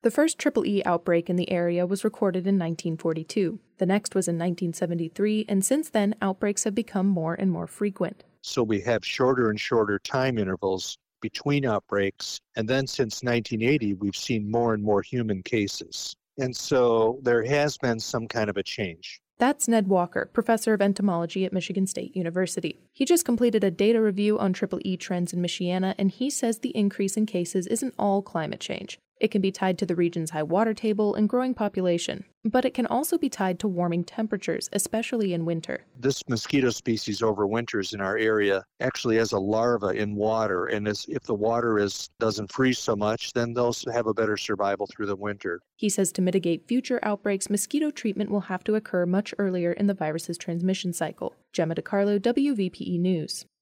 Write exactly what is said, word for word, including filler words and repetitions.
The first triple E outbreak in the area was recorded in nineteen forty-two. The next was in nineteen seventy-three, and since then, outbreaks have become more and more frequent. So we have shorter and shorter time intervals between outbreaks, and then since nineteen eighty, we've seen more and more human cases. And so there has been some kind of a change. That's Ned Walker, professor of entomology at Michigan State University. He just completed a data review on triple E trends in Michiana, and he says the increase in cases isn't all climate change. It can be tied to the region's high water table and growing population, but it can also be tied to warming temperatures, especially in winter. This mosquito species overwinters in our area actually as a larva in water, and as, if the water is doesn't freeze so much, then they'll have a better survival through the winter. He says to mitigate future outbreaks, mosquito treatment will have to occur much earlier in the virus's transmission cycle. Gemma DiCarlo, W V P E News.